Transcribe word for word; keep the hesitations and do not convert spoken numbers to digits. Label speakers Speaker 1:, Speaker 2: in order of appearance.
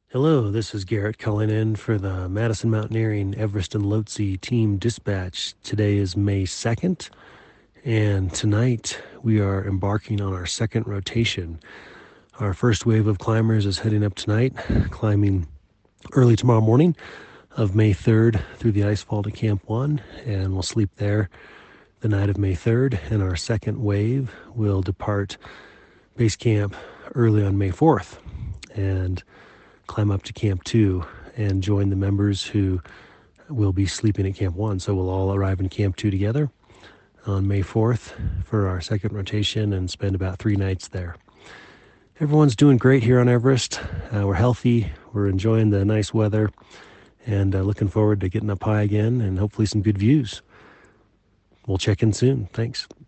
Speaker 1: Hello, this is Garrett calling in for the Madison Mountaineering Everest and Lhotse Team Dispatch. Today is May second, and tonight we are embarking on our second rotation. Our first wave of climbers is heading up tonight, climbing early tomorrow morning of May third through the icefall to Camp one, and we'll sleep there the night of May third, and our second wave will depart base camp early on May fourth and climb up to Camp two and join the members who will be sleeping at Camp one. So we'll all arrive in Camp two together on May fourth for our second rotation and spend about three nights there. Everyone's doing great here on Everest. Uh, we're healthy, we're enjoying the nice weather, and uh, looking forward to getting up high again and hopefully some good views. We'll check in soon. Thanks.